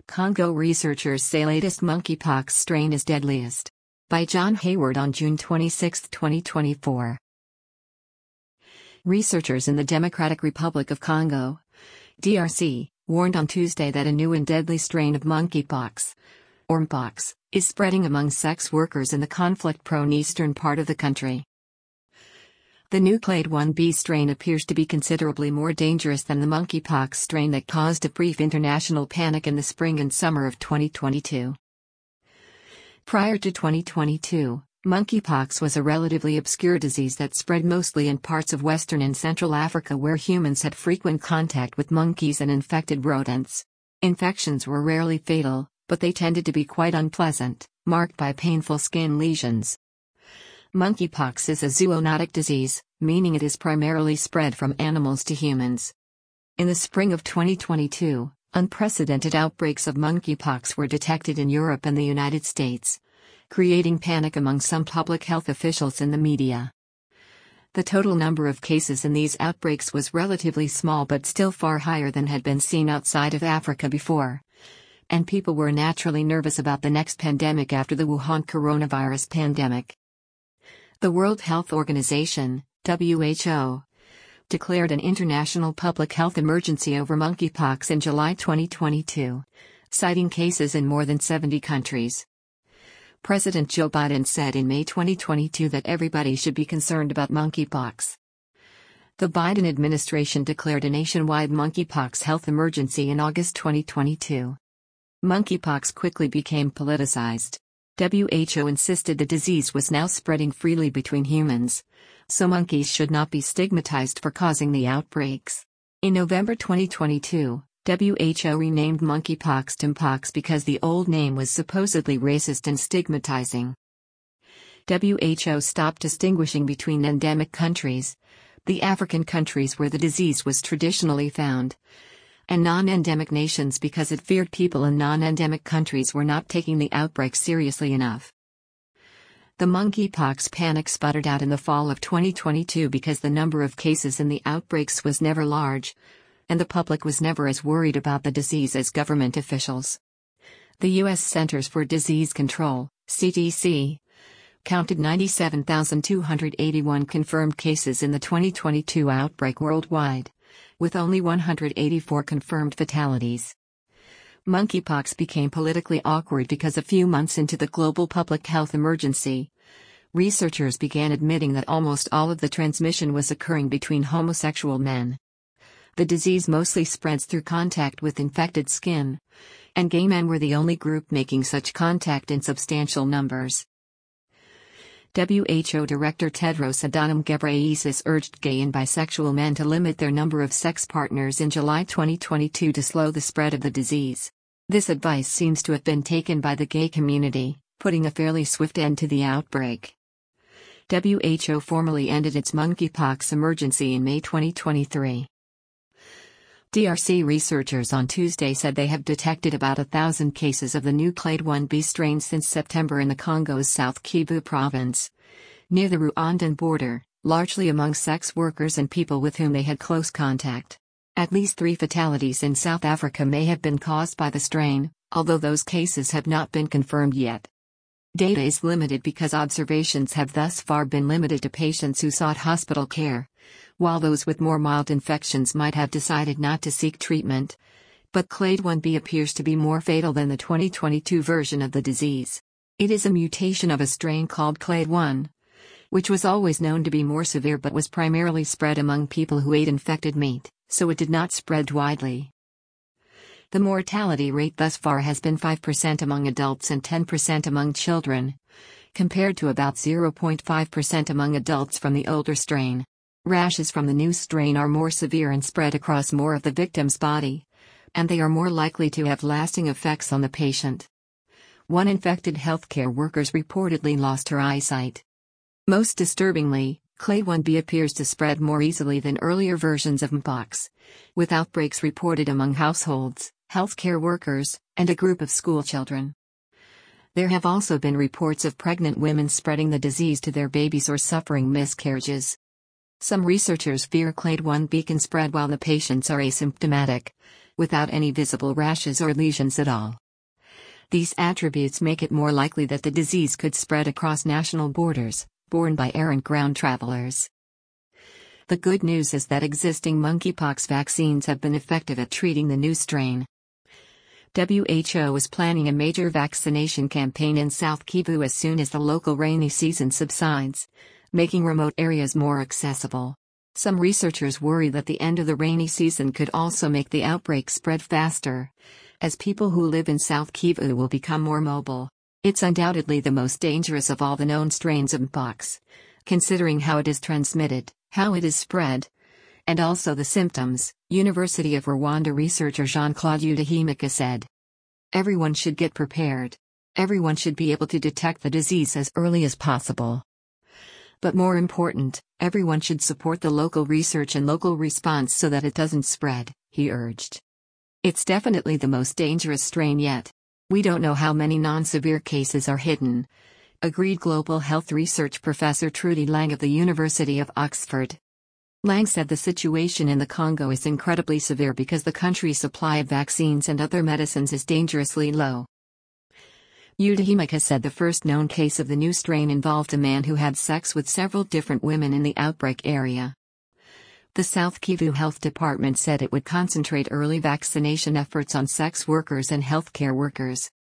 Congo researchers say latest monkeypox strain is deadliest. By John Hayward on June 26, 2024. Researchers in the Democratic Republic of Congo, DRC, warned on Tuesday that a new and deadly strain of monkeypox, or mpox, is spreading among sex workers in the conflict-prone eastern part of the country. The new Clade 1b strain appears to be considerably more dangerous than the monkeypox strain that caused a brief international panic in the spring and summer of 2022. Prior to 2022, monkeypox was a relatively obscure disease that spread mostly in parts of Western and Central Africa where humans had frequent contact with monkeys and infected rodents. Infections were rarely fatal, but they tended to be quite unpleasant, marked by painful skin lesions. Monkeypox is a zoonotic disease, meaning it is primarily spread from animals to humans. In the spring of 2022, unprecedented outbreaks of monkeypox were detected in Europe and the United States, creating panic among some public health officials and the media. The total number of cases in these outbreaks was relatively small but still far higher than had been seen outside of Africa before, and people were naturally nervous about the next pandemic after the Wuhan coronavirus pandemic. The World Health Organization, WHO, declared an international public health emergency over monkeypox in July 2022, citing cases in more than 70 countries. President Joe Biden said in May 2022 that everybody should be concerned about monkeypox. The Biden administration declared a nationwide monkeypox health emergency in August 2022. Monkeypox quickly became politicized. WHO insisted the disease was now spreading freely between humans, so monkeys should not be stigmatized for causing the outbreaks. In November 2022, WHO renamed monkeypox to mpox because the old name was supposedly racist and stigmatizing. WHO stopped distinguishing between endemic countries, the African countries where the disease was traditionally found, and non-endemic nations because it feared people in non-endemic countries were not taking the outbreak seriously enough. The monkeypox panic sputtered out in the fall of 2022 because the number of cases in the outbreaks was never large, and the public was never as worried about the disease as government officials. The U.S. Centers for Disease Control, CDC, counted 97,281 confirmed cases in the 2022 outbreak worldwide, with only 184 confirmed fatalities. Monkeypox became politically awkward because a few months into the global public health emergency, researchers began admitting that almost all of the transmission was occurring between homosexual men. The disease mostly spreads through contact with infected skin, and gay men were the only group making such contact in substantial numbers. WHO Director Tedros Adhanom Ghebreyesus urged gay and bisexual men to limit their number of sex partners in July 2022 to slow the spread of the disease. This advice seems to have been taken by the gay community, putting a fairly swift end to the outbreak. WHO formally ended its monkeypox emergency in May 2023. DRC researchers on Tuesday said they have detected about 1,000 cases of the new Clade 1b strain since September in the Congo's South Kivu province, near the Rwandan border, largely among sex workers and people with whom they had close contact. At least 3 fatalities in South Africa may have been caused by the strain, although those cases have not been confirmed yet. Data is limited because observations have thus far been limited to patients who sought hospital care, while those with more mild infections might have decided not to seek treatment. But Clade 1b appears to be more fatal than the 2022 version of the disease. It is a mutation of a strain called Clade 1, which was always known to be more severe but was primarily spread among people who ate infected meat, so it did not spread widely. The mortality rate thus far has been 5% among adults and 10% among children, compared to about 0.5% among adults from the older strain. Rashes from the new strain are more severe and spread across more of the victim's body, and they are more likely to have lasting effects on the patient. One infected healthcare worker reportedly lost her eyesight. Most disturbingly, Clade 1b appears to spread more easily than earlier versions of mpox, with outbreaks reported among households, healthcare workers, and a group of schoolchildren. There have also been reports of pregnant women spreading the disease to their babies or suffering miscarriages. Some researchers fear Clade 1b can spread while the patients are asymptomatic, without any visible rashes or lesions at all. These attributes make it more likely that the disease could spread across national borders, borne by air and ground travelers. The good news is that existing monkeypox vaccines have been effective at treating the new strain. WHO is planning a major vaccination campaign in South Kivu as soon as the local rainy season subsides, making remote areas more accessible. Some researchers worry that the end of the rainy season could also make the outbreak spread faster, as people who live in South Kivu will become more mobile. It's undoubtedly the most dangerous of all the known strains of mpox, considering how it is transmitted, how it is spread, and also the symptoms, University of Rwanda researcher Jean-Claude Udahimika said. Everyone should get prepared. Everyone should be able to detect the disease as early as possible. But more important, everyone should support the local research and local response so that it doesn't spread, he urged. It's definitely the most dangerous strain yet. We don't know how many non-severe cases are hidden, agreed global health research professor Trudy Lang of the University of Oxford. Lang said the situation in the Congo is incredibly severe because the country's supply of vaccines and other medicines is dangerously low. Udahimika said the first known case of the new strain involved a man who had sex with several different women in the outbreak area. The South Kivu Health Department said it would concentrate early vaccination efforts on sex workers and healthcare workers.